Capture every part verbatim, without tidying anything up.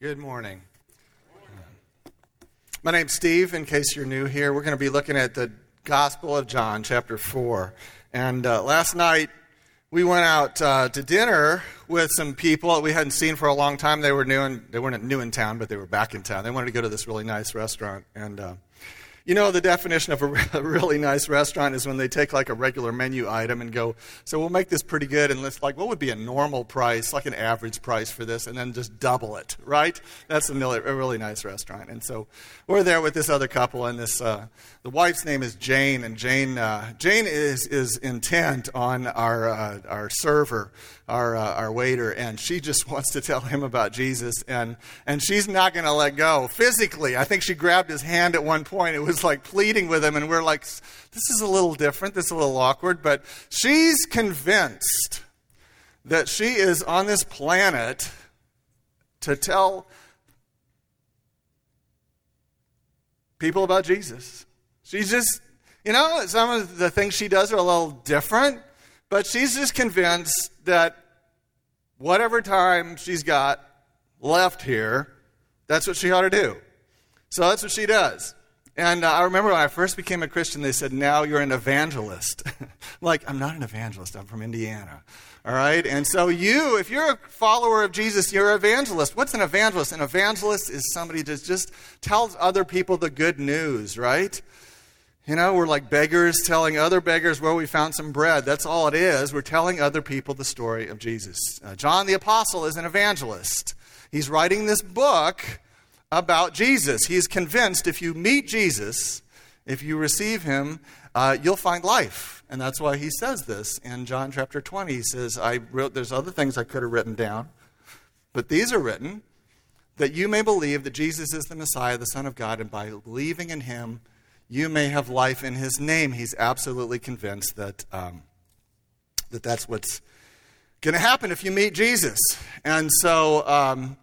Good morning. My name's Steve, in case you're new here. We're going to be looking at the Gospel of John, chapter four. And uh, last night, we went out uh, to dinner with some people that we hadn't seen for a long time. They were new in, they weren't new in town, but they were back in town. They wanted to go to this really nice restaurant. And uh, you know, the definition of a, re- a really nice restaurant is when they take like a regular menu item and go, so we'll make this pretty good, and let's like, what would be a normal price, like an average price for this, and then just double it, right? That's a, mil- a really nice restaurant. And so we're there with this other couple, and this uh, the wife's name is Jane, and Jane uh, Jane is is intent on our uh, our server, our uh, our waiter, and she just wants to tell him about Jesus, and and she's not going to let go physically. I think she grabbed his hand at one point. It was like pleading with him, and we're like, this is a little different, this is a little awkward, but she's convinced that she is on this planet to tell people about Jesus. She's just, you know, some of the things she does are a little different, but she's just convinced that whatever time she's got left here, that's what she ought to do. So that's what she does. And uh, I remember when I first became a Christian, they said, now you're an evangelist. Like, I'm not an evangelist. I'm from Indiana. All right? And so you, if you're a follower of Jesus, you're an evangelist. What's an evangelist? An evangelist is somebody that just tells other people the good news, right? You know, we're like beggars telling other beggars where we found some bread. That's all it is. We're telling other people the story of Jesus. Uh, John the Apostle is an evangelist. He's writing this book about Jesus. He's convinced if you meet Jesus, if you receive him, uh, you'll find life. And that's why he says this in John chapter twenty. He says, I wrote, there's other things I could have written down, but these are written that you may believe that Jesus is the Messiah, the Son of God, and by believing in him, you may have life in his name. He's absolutely convinced that um, that that's what's going to happen if you meet Jesus. And so um,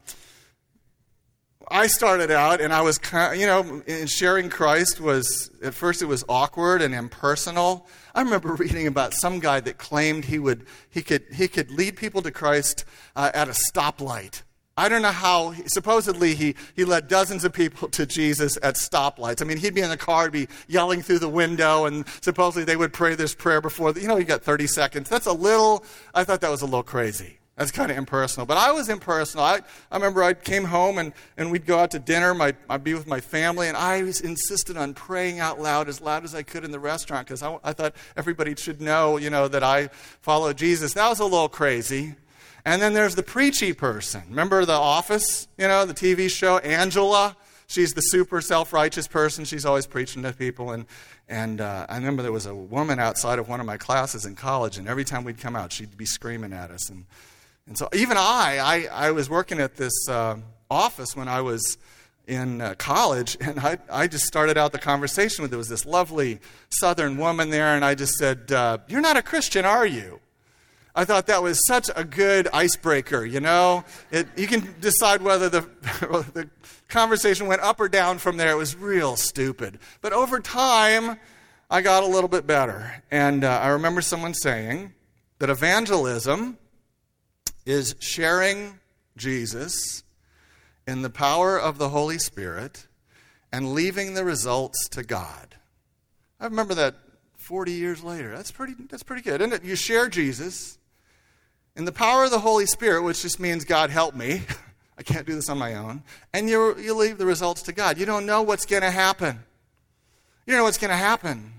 I started out, and I was, you know, in sharing Christ was, at first it was awkward and impersonal. I remember reading about some guy that claimed he would, he could, he could lead people to Christ uh, at a stoplight. I don't know how, supposedly he, he led dozens of people to Jesus at stoplights. I mean, he'd be in the car, be yelling through the window, and supposedly they would pray this prayer before, the, you know, you got thirty seconds. That's a little, I thought that was a little crazy. That's kind of impersonal. But I was impersonal. I, I remember I came home and, and we'd go out to dinner. My, I'd be with my family, and I was insisted on praying out loud, as loud as I could in the restaurant, because I, I thought everybody should know, you know, that I follow Jesus. That was a little crazy. And then there's the preachy person. Remember The Office, you know, the T V show? Angela. She's the super self-righteous person. She's always preaching to people. And, and uh, I remember there was a woman outside of one of my classes in college, and every time we'd come out, she'd be screaming at us. And And so even I, I, I was working at this uh, office when I was in uh, college, and I, I just started out the conversation with, there was this lovely Southern woman there, and I just said, uh, you're not a Christian, are you? I thought that was such a good icebreaker, you know? It, you can decide whether the, the conversation went up or down from there. It was real stupid. But over time, I got a little bit better. And uh, I remember someone saying that evangelism is sharing Jesus in the power of the Holy Spirit and leaving the results to God. I remember that forty years later. That's pretty that's pretty good, isn't it? You share Jesus in the power of the Holy Spirit, which just means, God, help me. I can't do this on my own. And you you leave the results to God. You don't know what's going to happen. You don't know what's going to happen.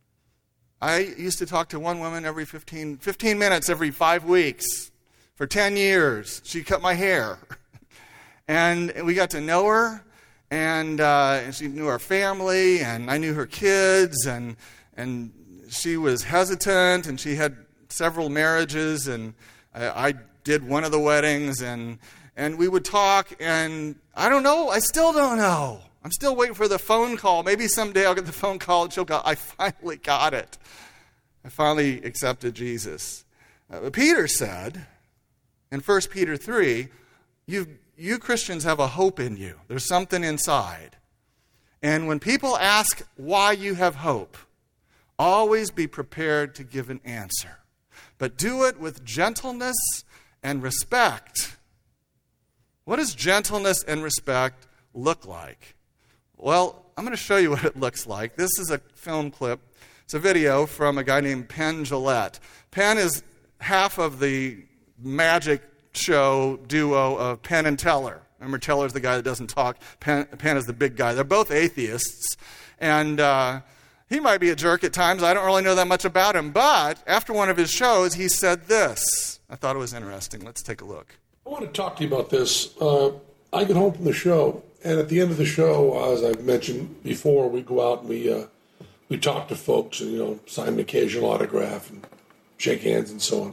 I used to talk to one woman every fifteen, fifteen minutes every five weeks. For ten years, she cut my hair. And we got to know her, and, uh, and she knew our family, and I knew her kids, and and she was hesitant, and she had several marriages, and I, I did one of the weddings, and and we would talk, and I don't know, I still don't know. I'm still waiting for the phone call. Maybe someday I'll get the phone call, and she'll go, I finally got it. I finally accepted Jesus. Uh, but Peter said, in First Peter three, you you Christians have a hope in you. There's something inside. And when people ask why you have hope, always be prepared to give an answer. But do it with gentleness and respect, What does gentleness and respect look like? Well, I'm going to show you what it looks like. This is a film clip. It's a video from a guy named Penn Jillette. Penn is half of the magic show duo of Penn and Teller. Remember, Teller's the guy that doesn't talk. Penn, Penn is the big guy. They're both atheists. And uh, he might be a jerk at times. I don't really know that much about him. But after one of his shows, he said this. I thought it was interesting. Let's take a look. I want to talk to you about this. Uh, I get home from the show, and at the end of the show, as I've mentioned before, we go out and we uh, we talk to folks and, you know, sign an occasional autograph and shake hands and so on.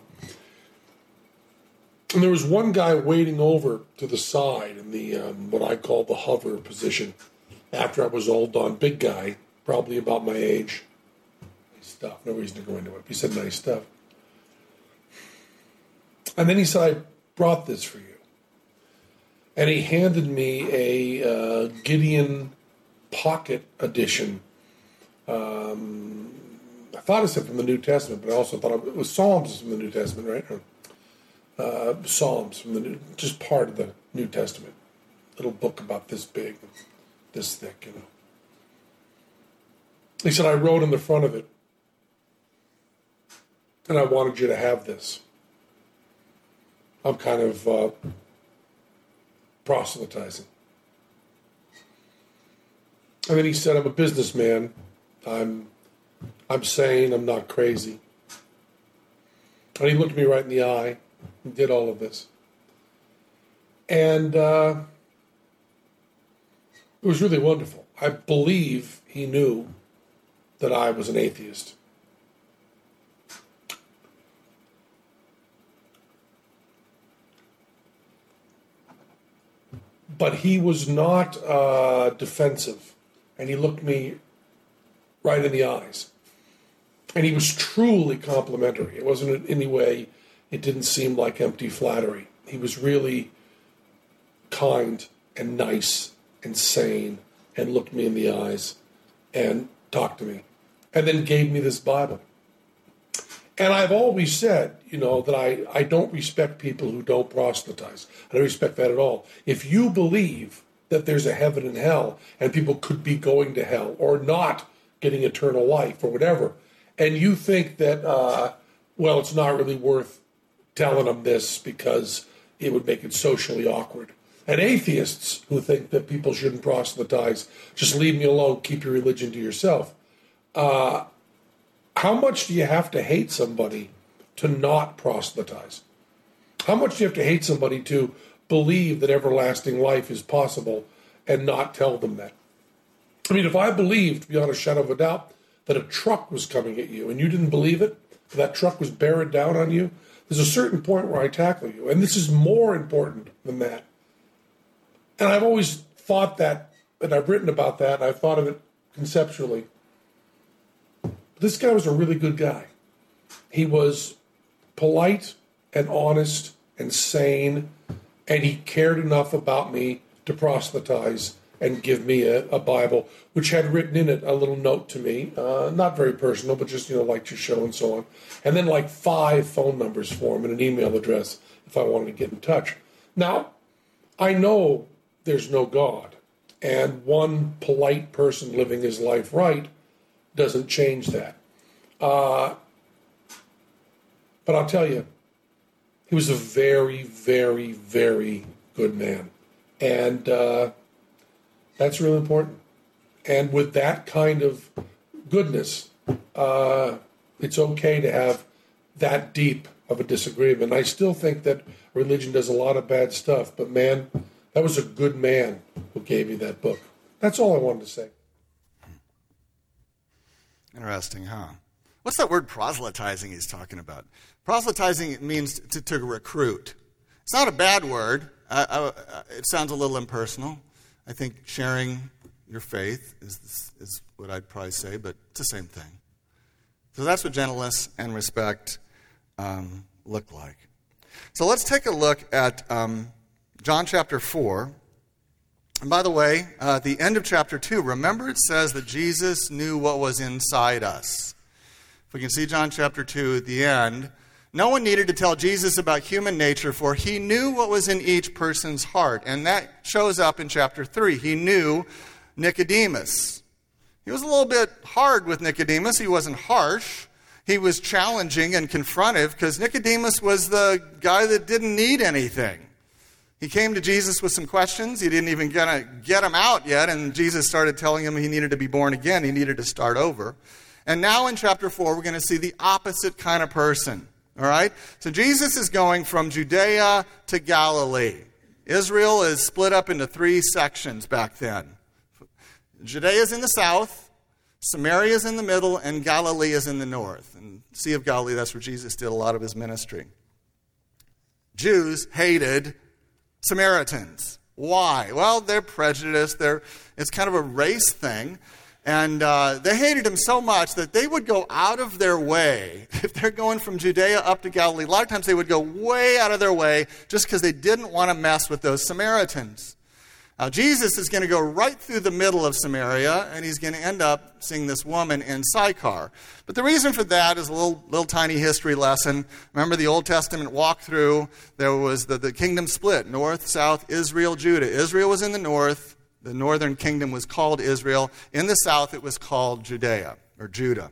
And there was one guy waiting over to the side in the um, what I call the hover position after I was all done. Big guy, probably about my age. Nice stuff. No reason to go into it. He said nice stuff. And then he said, I brought this for you. And he handed me a uh, Gideon Pocket Edition. Um, I thought it said from the New Testament, but I also thought it was Psalms from the New Testament, right? Or, uh, Psalms from the New, just part of the New Testament. Little book about this big, this thick, you know. He said, I wrote in the front of it, and I wanted you to have this. I'm kind of uh, proselytizing. And then he said, I'm a businessman. I'm I'm sane. I'm not crazy. And he looked me right in the eye and did all of this. And uh, it was really wonderful. I believe he knew that I was an atheist. But he was not uh, defensive, and he looked me right in the eyes. And he was truly complimentary. It wasn't in any way, it didn't seem like empty flattery. He was really kind and nice and sane and looked me in the eyes and talked to me and then gave me this Bible. And I've always said, you know, that I, I don't respect people who don't proselytize. I don't respect that at all. If you believe that there's a heaven and hell and people could be going to hell or not getting eternal life or whatever, and you think that, uh, well, it's not really worth telling them this because it would make it socially awkward. And atheists who think that people shouldn't proselytize, just leave me alone, keep your religion to yourself. Uh, how much do you have to hate somebody to not proselytize? How much do you have to hate somebody to believe that everlasting life is possible and not tell them that? I mean, if I believed, beyond a shadow of a doubt, that a truck was coming at you and you didn't believe it, that truck was bearing down on you, there's a certain point where I tackle you. And this is more important than that. And I've always thought that, and I've written about that, and I've thought of it conceptually. This guy was a really good guy. He was polite and honest and sane, and he cared enough about me to proselytize and give me a, a Bible, which had written in it a little note to me, uh, not very personal, but just, you know, like your show and so on. And then like five phone numbers for him and an email address if I wanted to get in touch. Now, I know there's no God, and one polite person living his life right doesn't change that. Uh, but I'll tell you, he was a very, very, very good man. And uh, that's really important. And with that kind of goodness, uh, it's okay to have that deep of a disagreement. I still think that religion does a lot of bad stuff, but man, that was a good man who gave me that book. That's all I wanted to say. Interesting, huh? What's that word proselytizing he's talking about? Proselytizing means to, to recruit. It's not a bad word. Uh, uh, it sounds a little impersonal. I think sharing your faith is, is what I'd probably say, but it's the same thing. So that's what gentleness and respect um, look like. So let's take a look at um, John chapter four. And by the way, uh, at the end of chapter two, remember it says that Jesus knew what was inside us. If we can see John chapter two at the end, No one needed to tell Jesus about human nature, for he knew what was in each person's heart. And that shows up in chapter three. He knew Nicodemus. He was a little bit hard with Nicodemus. He wasn't harsh. He was challenging and confrontive because Nicodemus was the guy that didn't need anything. He came to Jesus with some questions. He didn't even get, a, get him out yet, and Jesus started telling him he needed to be born again. He needed to start over. And now in chapter four, we're going to see the opposite kind of person. All right? So Jesus is going from Judea to Galilee. Israel is split up into three sections back then. Judea is in the south, Samaria is in the middle, and Galilee is in the north. And Sea of Galilee, that's where Jesus did a lot of his ministry. Jews hated Samaritans. Why? Well, they're prejudiced. They're, it's kind of a race thing. And uh, they hated him so much that they would go out of their way. If they're going from Judea up to Galilee, a lot of times they would go way out of their way just because they didn't want to mess with those Samaritans. Now, Jesus is going to go right through the middle of Samaria, and he's going to end up seeing this woman in Sychar. But the reason for that is a little, little tiny history lesson. Remember the Old Testament walkthrough? There was the, the kingdom split, north, south, Israel, Judah. Israel was in the north. The northern kingdom was called Israel. In the south, it was called Judea, or Judah.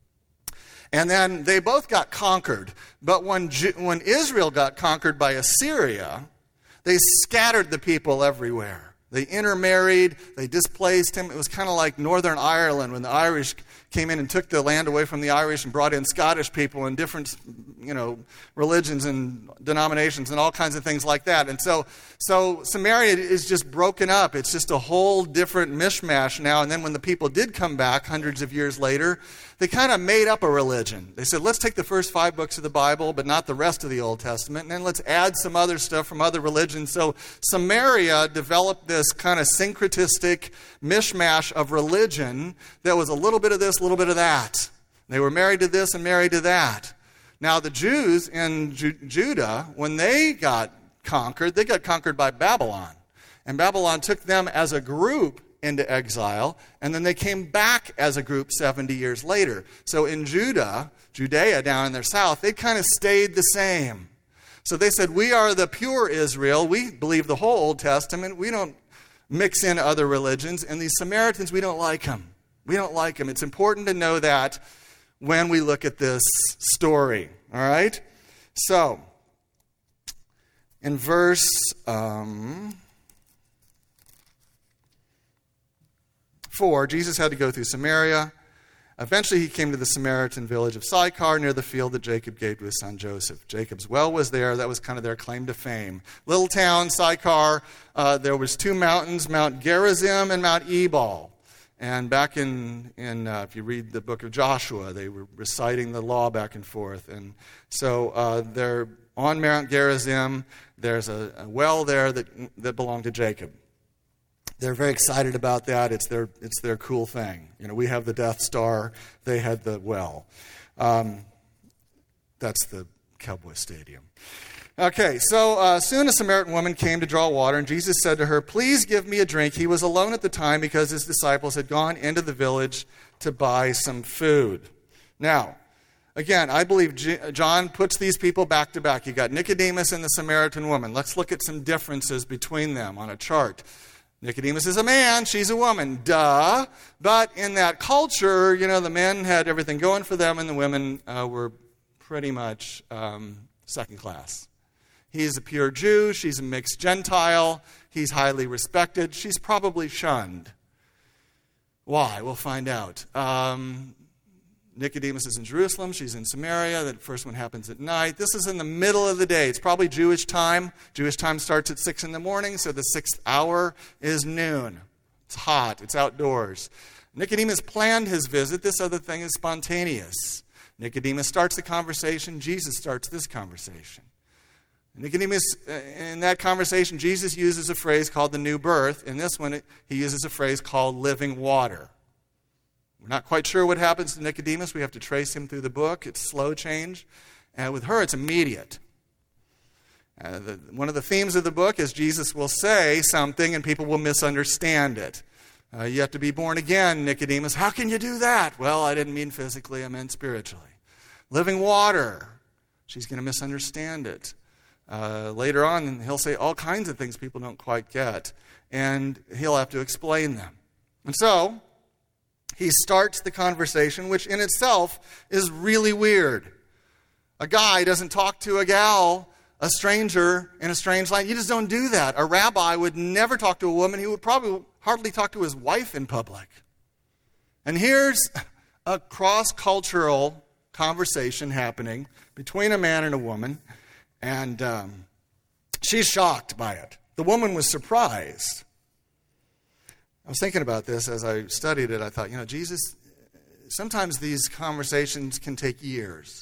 And then they both got conquered. But when, Ju- when Israel got conquered by Assyria, they scattered the people everywhere. They intermarried. They displaced him. It was kind of like Northern Ireland when the Irish came in and took the land away from the Irish and brought in Scottish people and different, you know, religions and denominations and all kinds of things like that. And so, so Samaria is just broken up. It's just a whole different mishmash now. And then when the people did come back hundreds of years later, they kind of made up a religion. They said, let's take the first five books of the Bible, but not the rest of the Old Testament, and then let's add some other stuff from other religions. So Samaria developed this kind of syncretistic mishmash of religion that was a little bit of this, a little bit of that. They were married to this and married to that. Now the Jews in Ju- Judah, when they got conquered, they got conquered by Babylon. And Babylon took them as a group into exile, and then they came back as a group seventy years later. So in Judah, Judea down in their south, they kind of stayed the same. So they said, we are the pure Israel. We believe the whole Old Testament. We don't mix in other religions. And these Samaritans, we don't like them. We don't like them. It's important to know that when we look at this story. All right? So, in verse Um, four, Jesus had to go through Samaria. Eventually, he came to the Samaritan village of Sychar near the field that Jacob gave to his son Joseph. Jacob's well was there. That was kind of their claim to fame. Little town, Sychar. Uh, there was two mountains, Mount Gerizim and Mount Ebal. And back in, in uh, if you read the book of Joshua, they were reciting the law back and forth. And so uh, they're on Mount Gerizim. There's a, a well there that that belonged to Jacob. They're very excited about that. It's their it's their cool thing. You know, we have the Death Star. They had the well. Um, that's the Cowboy Stadium. Okay, so uh, soon a Samaritan woman came to draw water, and Jesus said to her, please give me a drink. He was alone at the time because his disciples had gone into the village to buy some food. Now, again, I believe G- John puts these people back to back. You got Nicodemus and the Samaritan woman. Let's look at some differences between them on a chart. Nicodemus is a man, she's a woman, duh. But in that culture, you know, the men had everything going for them, and the women uh, were pretty much um, second class. He's a pure Jew, she's a mixed Gentile, he's highly respected, she's probably shunned. Why? We'll find out. Um, Nicodemus is in Jerusalem, she's in Samaria. The first one happens at night. This is in the middle of the day. It's probably Jewish time. Jewish time starts at six in the morning, so the sixth hour is noon. It's hot. It's outdoors. Nicodemus planned his visit. This other thing is spontaneous. Nicodemus starts the conversation. Jesus starts this conversation. Nicodemus, in that conversation, Jesus uses a phrase called the new birth. In this one, he uses a phrase called living water. We're not quite sure what happens to Nicodemus. We have to trace him through the book. It's slow change. And with her, it's immediate. Uh, the, one of the themes of the book is Jesus will say something and people will misunderstand it. Uh, you have to be born again, Nicodemus. How can you do that? Well, I didn't mean physically. I meant spiritually. Living water. She's going to misunderstand it. Uh, later on, he'll say all kinds of things people don't quite get, and he'll have to explain them. And so, he starts the conversation, which in itself is really weird. A guy doesn't talk to a gal, a stranger in a strange land. You just don't do that. A rabbi would never talk to a woman. He would probably hardly talk to his wife in public. And here's a cross-cultural conversation happening between a man and a woman, and um, she's shocked by it. The woman was surprised. I was thinking about this as I studied it. I thought, you know, Jesus, sometimes these conversations can take years.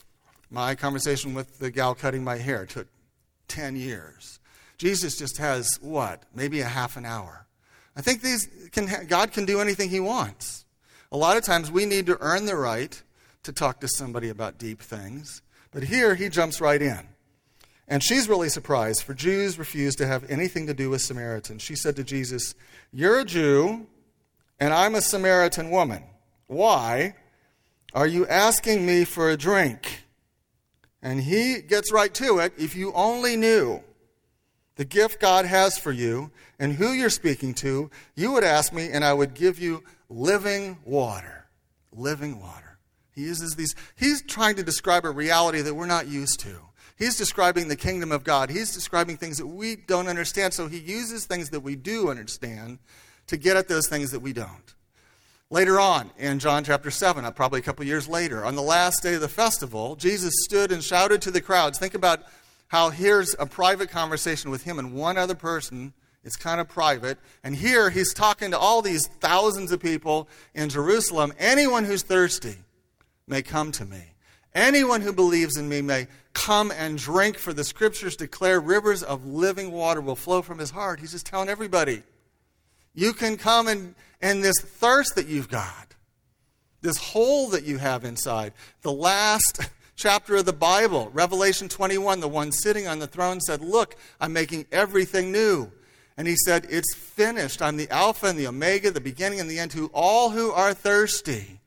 My conversation with the gal cutting my hair took ten years. Jesus just has, what, maybe a half an hour. I think these can, God can do anything he wants. A lot of times we need to earn the right to talk to somebody about deep things. But here he jumps right in. And she's really surprised, for Jews refuse to have anything to do with Samaritans. She said to Jesus, "You're a Jew, and I'm a Samaritan woman. Why are you asking me for a drink?" And he gets right to it. If you only knew the gift God has for you and who you're speaking to, you would ask me, and I would give you living water. Living water. He uses these. He's trying to describe a reality that we're not used to. He's describing the kingdom of God. He's describing things that we don't understand. So he uses things that we do understand to get at those things that we don't. Later on, in John chapter seven, probably a couple years later, on the last day of the festival, Jesus stood and shouted to the crowds. Think about how here's a private conversation with him and one other person. It's kind of private. And here he's talking to all these thousands of people in Jerusalem. Anyone who's thirsty may come to me. Anyone who believes in me may come and drink, for the scriptures declare rivers of living water will flow from his heart. He's just telling everybody, you can come and, and this thirst that you've got, this hole that you have inside. The last chapter of the Bible, Revelation twenty-one, the one sitting on the throne said, "Look, I'm making everything new." And he said, "It's finished. I'm the Alpha and the Omega, the beginning and the end. To all who are thirsty,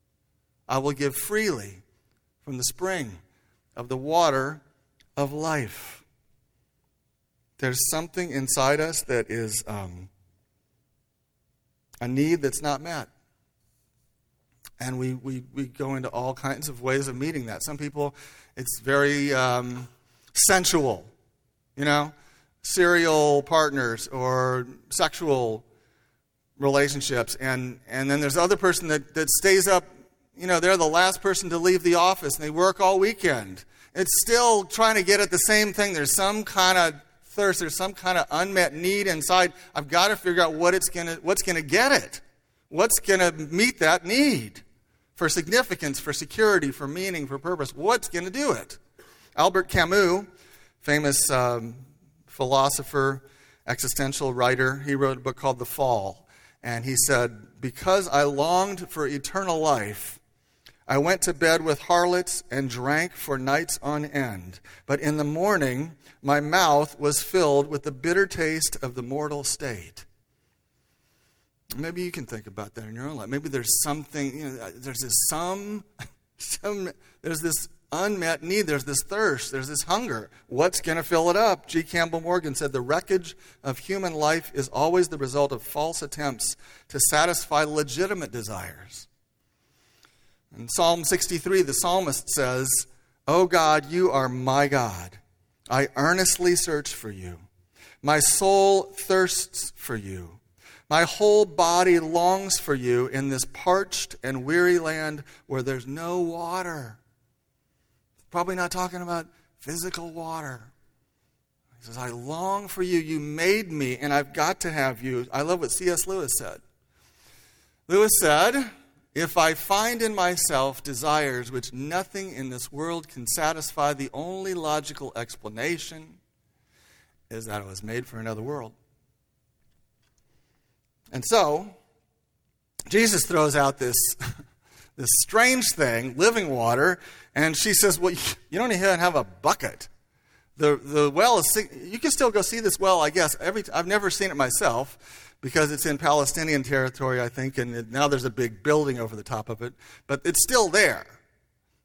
I will give freely from the spring of the water of life." There's something inside us that is um, a need that's not met. And we, we, we go into all kinds of ways of meeting that. Some people, it's very um, sensual, you know, serial partners or sexual relationships. And, and then there's the other person that, that stays up. You know, they're the last person to leave the office, and they work all weekend. It's still trying to get at the same thing. There's some kind of thirst. There's some kind of unmet need inside. I've got to figure out what it's gonna, what's going to get it. What's going to meet that need for significance, for security, for meaning, for purpose. What's going to do it? Albert Camus, famous um, philosopher, existential writer, he wrote a book called The Fall. And he said, "Because I longed for eternal life, I went to bed with harlots and drank for nights on end. But in the morning, my mouth was filled with the bitter taste of the mortal state." Maybe you can think about that in your own life. Maybe there's something, you know, there's this some, some, there's this unmet need, there's this thirst, there's this hunger. What's going to fill it up? G. Campbell Morgan said, "The wreckage of human life is always the result of false attempts to satisfy legitimate desires." In Psalm sixty-three, the psalmist says, "O God, you are my God. I earnestly search for you. My soul thirsts for you. My whole body longs for you in this parched and weary land where there's no water." Probably not talking about physical water. He says, "I long for you. You made me, and I've got to have you." I love what C S Lewis said. Lewis said, "If I find in myself desires which nothing in this world can satisfy, the only logical explanation is that I was made for another world." And so, Jesus throws out this, this strange thing, living water, and she says, "Well, you don't even have a bucket. The the well is, you can still go see this well, I guess. Every I've never seen it myself because it's in Palestinian territory, I think, and it, now there's a big building over the top of it. But it's still there.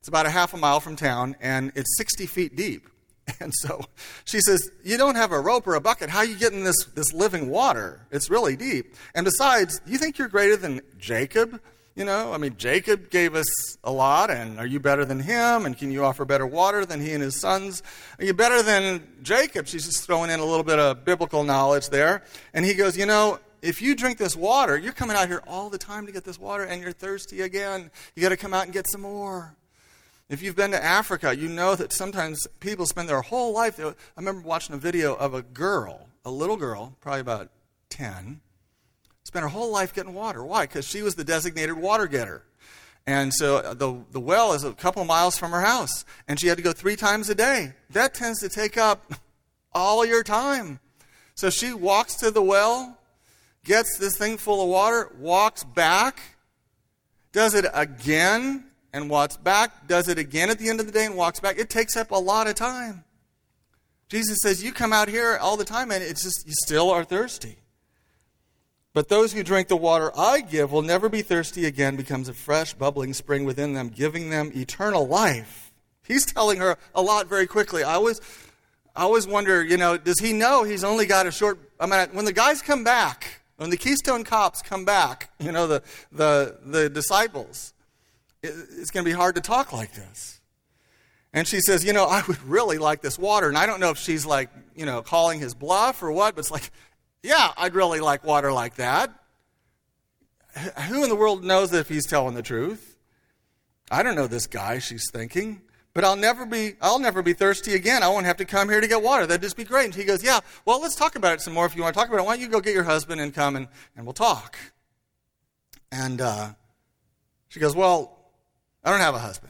It's about a half a mile from town, and it's sixty feet deep. And so she says, you don't have a rope or a bucket. How are you getting this, this living water? It's really deep. And besides, do you think you're greater than Jacob? You know, I mean, Jacob gave us a lot, and are you better than him? And can you offer better water than he and his sons? Are you better than Jacob? She's just throwing in a little bit of biblical knowledge there. And he goes, you know, if you drink this water, you're coming out here all the time to get this water, and you're thirsty again. You got to come out and get some more. If you've been to Africa, you know that sometimes people spend their whole life. I remember watching a video of a girl, a little girl, probably about ten, spent her whole life getting water. Why? Because she was the designated water getter. And so the, the well is a couple miles from her house, and she had to go three times a day. That tends to take up all your time. So she walks to the well, gets this thing full of water, walks back, does it again, and walks back, does it again at the end of the day and walks back. It takes up a lot of time. Jesus says, you come out here all the time and it's just, you still are thirsty. But those who drink the water I give will never be thirsty again, becomes a fresh, bubbling spring within them, giving them eternal life. He's telling her a lot very quickly. I always, I always wonder, you know, does he know he's only got a short, I mean, when the guys come back, when the Keystone Cops come back, you know, the the, the disciples, it's going to be hard to talk like this. And she says, you know, I would really like this water. And I don't know if she's like, you know, calling his bluff or what, but it's like, yeah, I'd really like water like that. Who in the world knows if he's telling the truth? I don't know this guy, she's thinking. But I'll never be, I'll never be thirsty again. I won't have to come here to get water. That'd just be great. And he goes, yeah, well, let's talk about it some more if you want to talk about it. Why don't you go get your husband and come and, and we'll talk. And uh, she goes, well, I don't have a husband.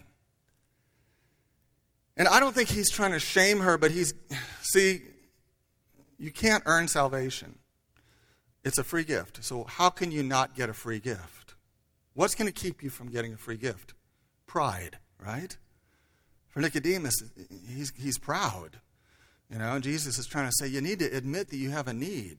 And I don't think he's trying to shame her, but he's, see, you can't earn salvation. It's a free gift. So how can you not get a free gift? What's going to keep you from getting a free gift? Pride, right? For Nicodemus, he's, he's proud. You know, and Jesus is trying to say, you need to admit that you have a need.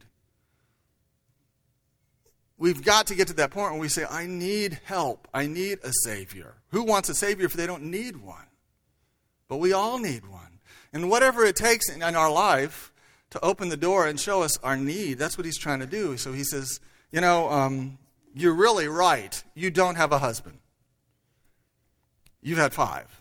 We've got to get to that point where we say, I need help. I need a Savior. Who wants a Savior if they don't need one? But we all need one. And whatever it takes in our life to open the door and show us our need, that's what he's trying to do. So he says, you know, um, you're really right. You don't have a husband. You've had five.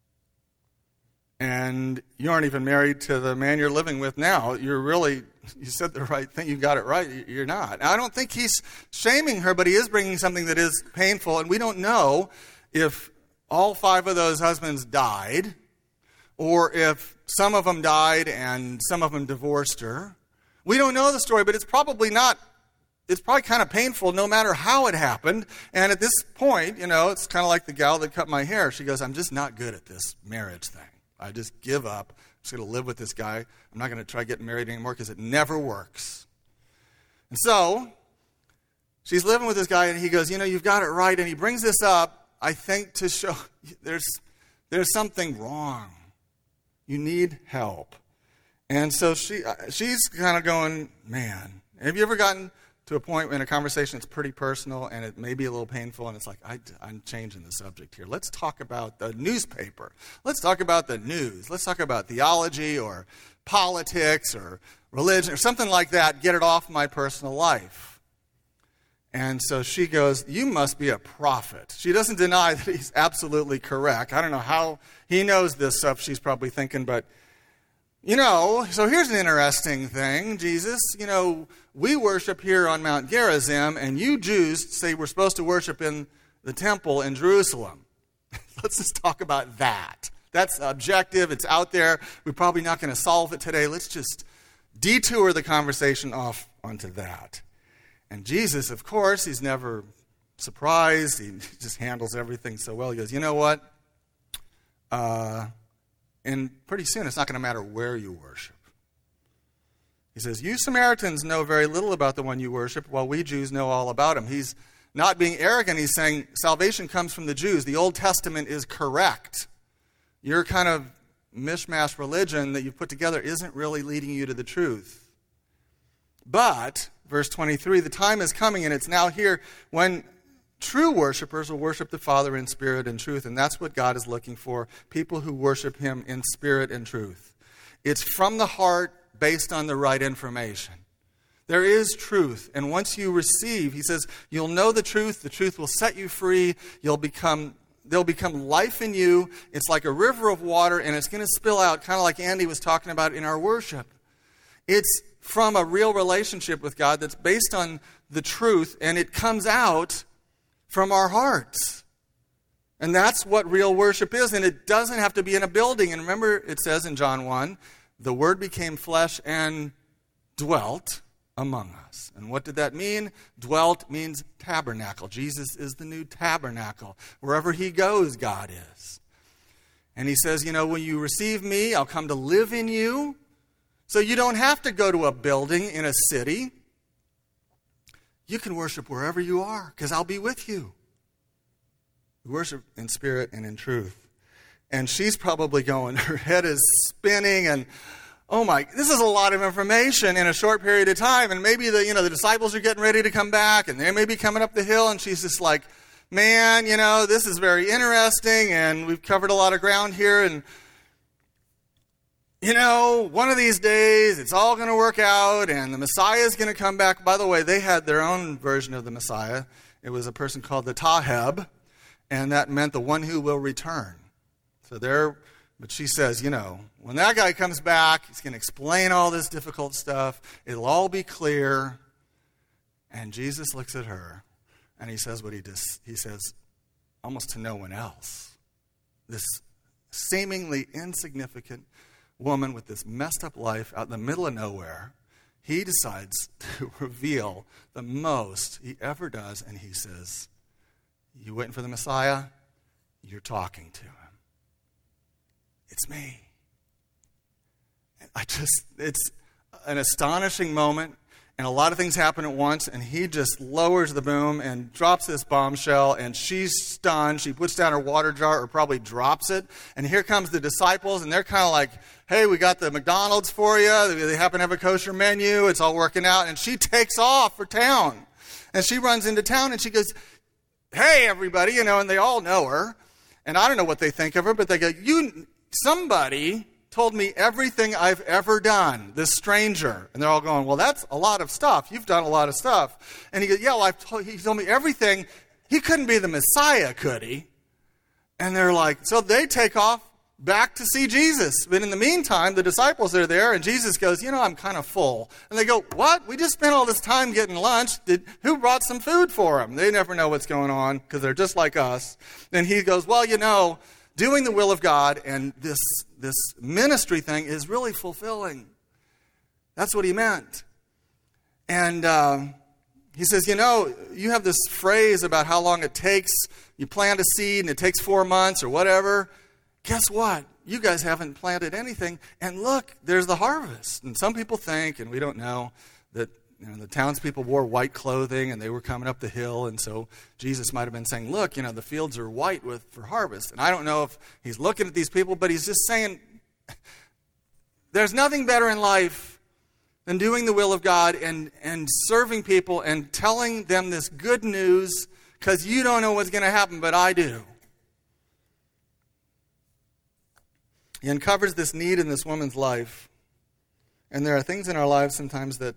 And you aren't even married to the man you're living with now. You're really, you said the right thing. You got it right. You're not. I don't think he's shaming her, but he is bringing something that is painful. And we don't know if all five of those husbands died or if some of them died and some of them divorced her. We don't know the story, but it's probably not, it's probably kind of painful no matter how it happened. And at this point, you know, it's kind of like the gal that cut my hair. She goes, I'm just not good at this marriage thing. I just give up. I'm just going to live with this guy. I'm not going to try getting married anymore because it never works. And so she's living with this guy, and he goes, you know, you've got it right. And he brings this up, I think, to show there's there's something wrong. You need help. And so she she's kind of going, man, have you ever gotten to a point in a conversation that's pretty personal and it may be a little painful and it's like, I, I'm changing the subject here. Let's talk about the newspaper. Let's talk about the news. Let's talk about theology or politics or religion or something like that. Get it off my personal life. And so she goes, you must be a prophet. She doesn't deny that he's absolutely correct. I don't know how he knows this stuff, she's probably thinking, but you know, so here's an interesting thing, Jesus. You know, we worship here on Mount Gerizim, and you Jews say we're supposed to worship in the temple in Jerusalem. Let's just talk about that. That's objective. It's out there. We're probably not going to solve it today. Let's just detour the conversation off onto that. And Jesus, of course, he's never surprised. He just handles everything so well. He goes, you know what? Uh... And pretty soon, it's not going to matter where you worship. He says, you Samaritans know very little about the one you worship, while we Jews know all about him. He's not being arrogant. He's saying salvation comes from the Jews. The Old Testament is correct. Your kind of mishmash religion that you've put together isn't really leading you to the truth. But, verse twenty-three, the time is coming, and it's now here, when True worshipers will worship the Father in spirit and truth, and that's what God is looking for, people who worship him in spirit and truth. It's from the heart based on the right information. There is truth, and once you receive, he says, you'll know the truth, the truth will set you free, you'll become, there'll become life in you. It's like a river of water, and it's going to spill out, kind of like Andy was talking about in our worship. It's from a real relationship with God that's based on the truth, and it comes out from our hearts. And that's what real worship is, and it doesn't have to be in a building. And remember, it says in John one, the Word became flesh and dwelt among us. And what did that mean? Dwelt means tabernacle. Jesus is the new tabernacle. Wherever he goes, God is. And he says, you know, when you receive me, I'll come to live in you. So you don't have to go to a building in a city. You can worship wherever you are, because I'll be with you. We worship in spirit and in truth. And she's probably going, her head is spinning, and oh my, this is a lot of information in a short period of time. And maybe the, you know, the disciples are getting ready to come back, and they may be coming up the hill, and she's just like, man, you know, this is very interesting, and we've covered a lot of ground here, and you know, one of these days, it's all going to work out, and the Messiah is going to come back. By the way, they had their own version of the Messiah. It was a person called the Taheb, and that meant the one who will return. So there, but she says, you know, when that guy comes back, he's going to explain all this difficult stuff. It'll all be clear. And Jesus looks at her, and he says what he does. He says, almost to no one else. This seemingly insignificant woman with this messed up life out in the middle of nowhere, he decides to reveal the most he ever does, and he says, you waiting for the Messiah? You're talking to him. It's me. And I just, it's an astonishing moment, and a lot of things happen at once, and he just lowers the boom and drops this bombshell, and she's stunned. She puts down her water jar, or probably drops it, and here comes the disciples, and they're kind of like, hey, we got the McDonald's for you. They happen to have a kosher menu. It's all working out, and she takes off for town, and she runs into town, and she goes, hey, everybody, you know, and they all know her, and I don't know what they think of her, but they go, you, somebody told me everything I've ever done, this stranger. And they're all going, well, that's a lot of stuff. You've done a lot of stuff. And he goes, yeah, well, I've told, he told me everything. He couldn't be the Messiah, could he? And they're like, so they take off back to see Jesus. But in the meantime, the disciples are there, and Jesus goes, you know, I'm kind of full. And they go, what? We just spent all this time getting lunch. Did, who brought some food for them? They never know what's going on, because they're just like us. And he goes, well, you know, doing the will of God and this this ministry thing is really fulfilling. That's what he meant. And uh, he says, you know, you have this phrase about how long it takes. You plant a seed and it takes four months or whatever. Guess what? You guys haven't planted anything. And look, there's the harvest. And some people think, and we don't know, that you know, the townspeople wore white clothing and they were coming up the hill, and so Jesus might have been saying, look, you know, the fields are white with for harvest. And I don't know if he's looking at these people, but he's just saying, there's nothing better in life than doing the will of God and, and serving people and telling them this good news, because you don't know what's going to happen, but I do. He uncovers this need in this woman's life. And there are things in our lives sometimes that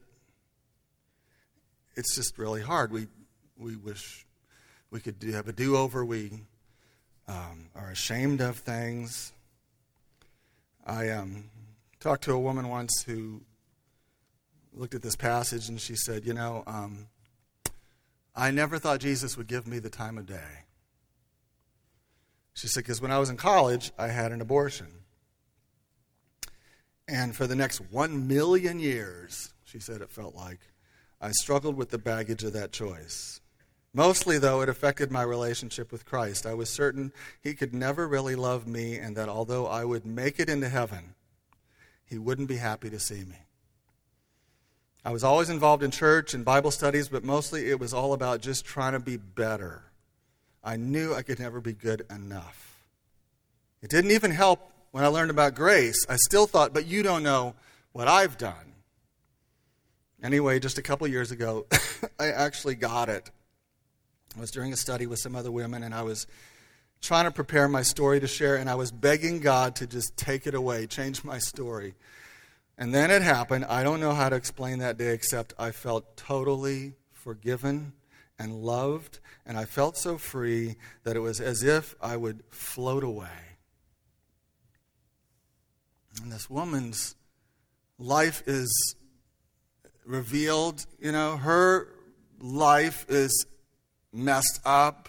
it's just really hard. We we wish we could do, have a do-over. We um, are ashamed of things. I um, talked to a woman once who looked at this passage, and she said, you know, um, I never thought Jesus would give me the time of day. She said, because when I was in college, I had an abortion. And for the next one million years, she said it felt like, I struggled with the baggage of that choice. Mostly, though, it affected my relationship with Christ. I was certain he could never really love me, and that although I would make it into heaven, he wouldn't be happy to see me. I was always involved in church and Bible studies, but mostly it was all about just trying to be better. I knew I could never be good enough. It didn't even help when I learned about grace. I still thought, but you don't know what I've done. Anyway, just a couple years ago, I actually got it. I was doing a study with some other women, and I was trying to prepare my story to share, and I was begging God to just take it away, change my story. And then it happened. I don't know how to explain that day, except I felt totally forgiven and loved, and I felt so free that it was as if I would float away. And this woman's life is revealed. You know, her life is messed up.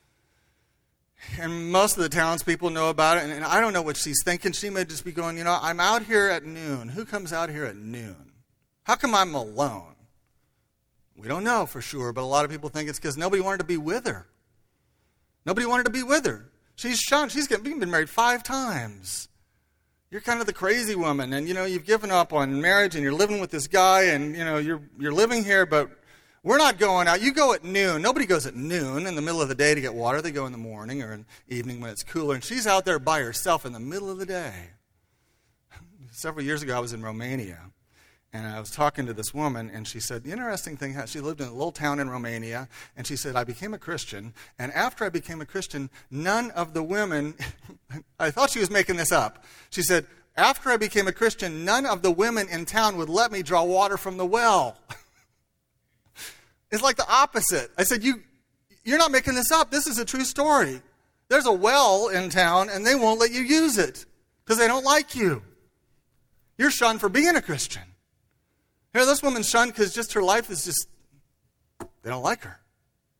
And most of the townspeople know about it, and, and I don't know what she's thinking. She may just be going, you know, I'm out here at noon. Who comes out here at noon? How come I'm alone? We don't know for sure, but a lot of people think it's because nobody wanted to be with her. Nobody wanted to be with her. She's shunned. She's been married five times. You're kind of the crazy woman, and, you know, you've given up on marriage, and you're living with this guy, and, you know, you're you're living here, but we're not going out. You go at noon. Nobody goes at noon in the middle of the day to get water. They go in the morning or in the evening when it's cooler, and she's out there by herself in the middle of the day. Several years ago, I was in Romania, and I was talking to this woman, and she said, the interesting thing, she lived in a little town in Romania, and she said, I became a Christian, and after I became a Christian, none of the women, I thought she was making this up. She said, after I became a Christian, none of the women in town would let me draw water from the well. It's like the opposite. I said, you, you're not making this up. This is a true story. There's a well in town, and they won't let you use it because they don't like you. You're shunned for being a Christian. Here, this woman's shunned because just her life is just, they don't like her.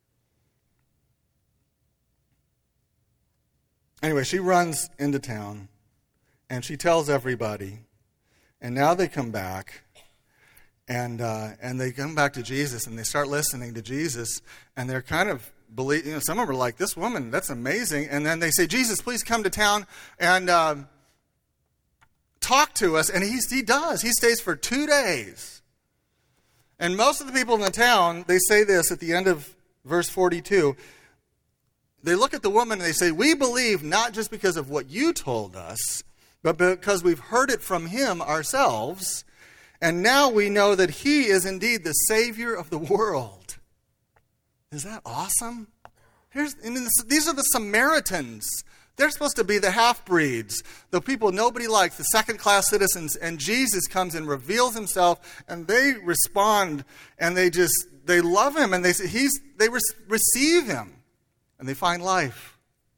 Anyway, she runs into town, and she tells everybody, and now they come back, and uh, and they come back to Jesus, and they start listening to Jesus, and they're kind of, believe, you know, some of them are like, this woman, that's amazing, and then they say, Jesus, please come to town, and uh, talk to us, and he, he does. He stays for two days. And most of the people in the town, they say this at the end of verse forty-two. They look at the woman and they say, we believe not just because of what you told us, but because we've heard it from him ourselves. And now we know that he is indeed the Savior of the world. Is that awesome? Here's, I mean, this, these are the Samaritans. They're supposed to be the half-breeds, the people nobody likes, the second-class citizens, and Jesus comes and reveals himself, and they respond, and they just, they love him, and they say, he's, they re- receive him, and they find life.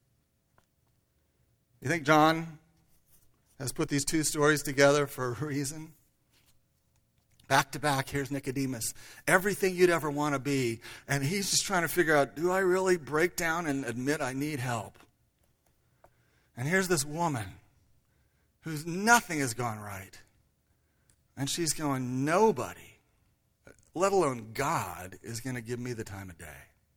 You think John has put these two stories together for a reason? Back to back, here's Nicodemus, everything you'd ever want to be, and he's just trying to figure out, do I really break down and admit I need help? And here's this woman whose nothing has gone right. And she's going, nobody, let alone God, is going to give me the time of day.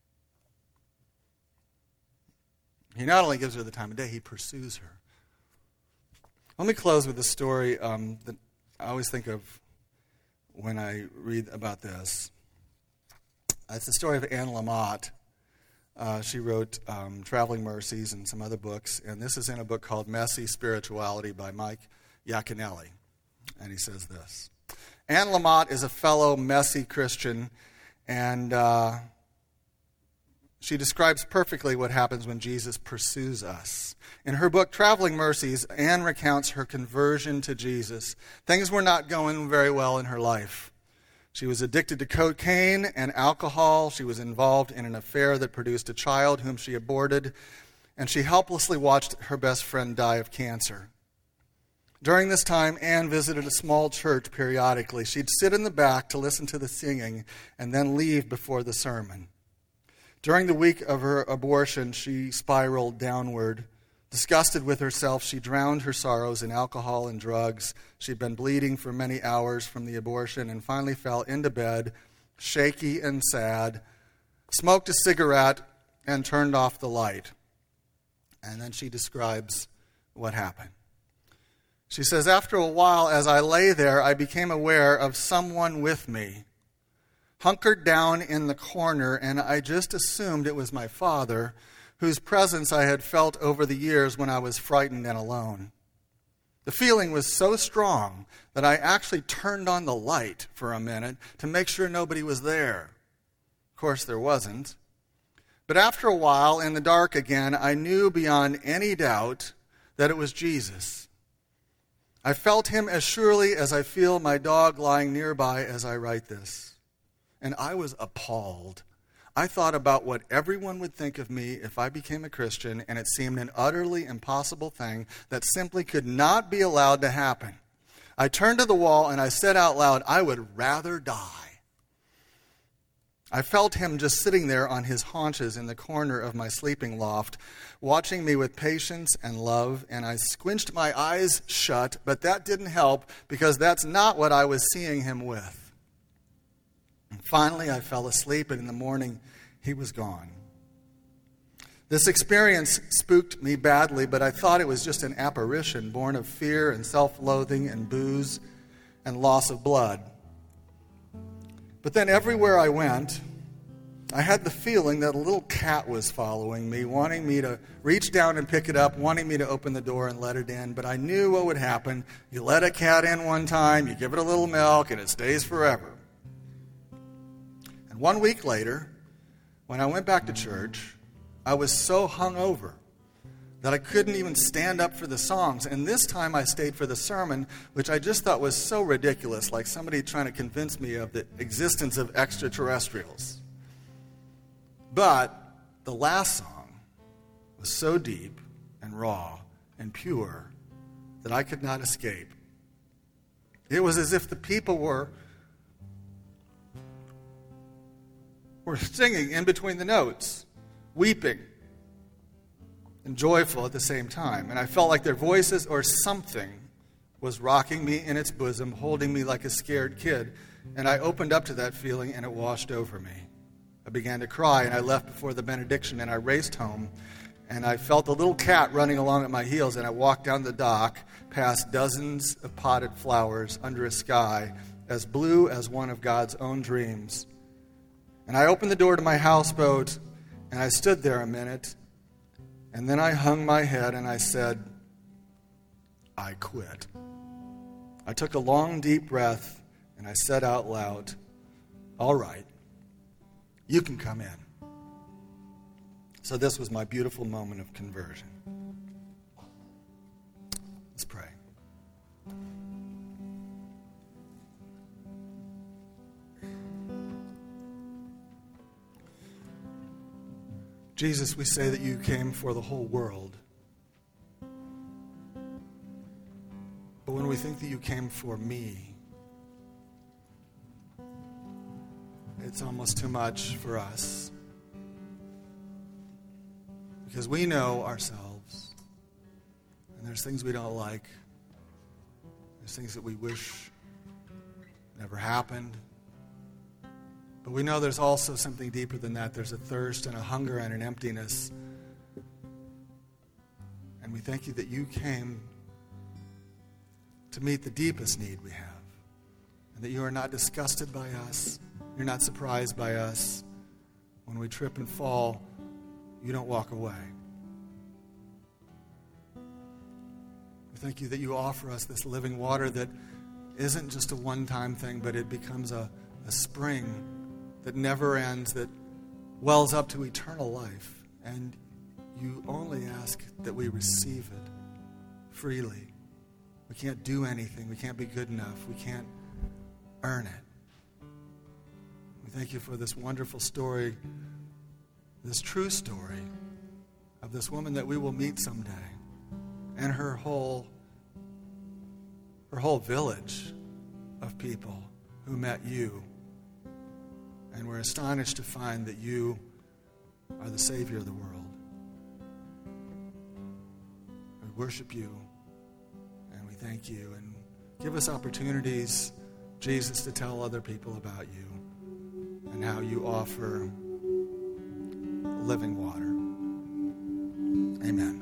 He not only gives her the time of day, he pursues her. Let me close with a story um, that I always think of when I read about this. It's the story of Anne Lamott. Uh, she wrote um, Traveling Mercies and some other books, and this is in a book called Messy Spirituality by Mike Yaconelli. And he says this. Anne Lamott is a fellow messy Christian, and uh, she describes perfectly what happens when Jesus pursues us. In her book, Traveling Mercies, Anne recounts her conversion to Jesus. Things were not going very well in her life. She was addicted to cocaine and alcohol. She was involved in an affair that produced a child whom she aborted, and she helplessly watched her best friend die of cancer. During this time, Anne visited a small church periodically. She'd sit in the back to listen to the singing and then leave before the sermon. During the week of her abortion, she spiraled downward. Disgusted with herself, she drowned her sorrows in alcohol and drugs. She'd been bleeding for many hours from the abortion and finally fell into bed, shaky and sad, smoked a cigarette, and turned off the light. And then she describes what happened. She says, after a while, as I lay there, I became aware of someone with me, hunkered down in the corner, and I just assumed it was my father, whose presence I had felt over the years when I was frightened and alone. The feeling was so strong that I actually turned on the light for a minute to make sure nobody was there. Of course, there wasn't. But after a while, in the dark again, I knew beyond any doubt that it was Jesus. I felt him as surely as I feel my dog lying nearby as I write this. And I was appalled. I thought about what everyone would think of me if I became a Christian, and it seemed an utterly impossible thing that simply could not be allowed to happen. I turned to the wall and I said out loud, I would rather die. I felt him just sitting there on his haunches in the corner of my sleeping loft, watching me with patience and love, and I squinched my eyes shut, but that didn't help because that's not what I was seeing him with. And finally, I fell asleep, and in the morning, he was gone. This experience spooked me badly, but I thought it was just an apparition born of fear and self-loathing and booze and loss of blood. But then everywhere I went, I had the feeling that a little cat was following me, wanting me to reach down and pick it up, wanting me to open the door and let it in. But I knew what would happen. You let a cat in one time, you give it a little milk, and it stays forever. And one week later, when I went back to church, I was so hungover that I couldn't even stand up for the songs. And this time I stayed for the sermon, which I just thought was so ridiculous, like somebody trying to convince me of the existence of extraterrestrials. But the last song was so deep and raw and pure that I could not escape. It was as if the people were, were singing in between the notes, weeping and joyful at the same time. And I felt like their voices or something was rocking me in its bosom, holding me like a scared kid. And I opened up to that feeling, and it washed over me. I began to cry, and I left before the benediction, and I raced home. And I felt a little cat running along at my heels, and I walked down the dock past dozens of potted flowers under a sky as blue as one of God's own dreams. And I opened the door to my houseboat, and I stood there a minute. And then I hung my head and I said, I quit. I took a long, deep breath and I said out loud, all right, you can come in. So this was my beautiful moment of conversion. Let's pray. Jesus, we say that you came for the whole world. But when we think that you came for me, it's almost too much for us. Because we know ourselves, and there's things we don't like. There's things that we wish never happened. But we know there's also something deeper than that. There's a thirst and a hunger and an emptiness. And we thank you that you came to meet the deepest need we have. And that you are not disgusted by us. You're not surprised by us. When we trip and fall, you don't walk away. We thank you that you offer us this living water that isn't just a one-time thing, but it becomes a, a spring that never ends, that wells up to eternal life. And you only ask that we receive it freely. We can't do anything. We can't be good enough. We can't earn it. We thank you for this wonderful story, this true story of this woman that we will meet someday, and her whole, her whole village of people who met you. And we're astonished to find that you are the Savior of the world. We worship you, and we thank you. And give us opportunities, Jesus, to tell other people about you and how you offer living water. Amen.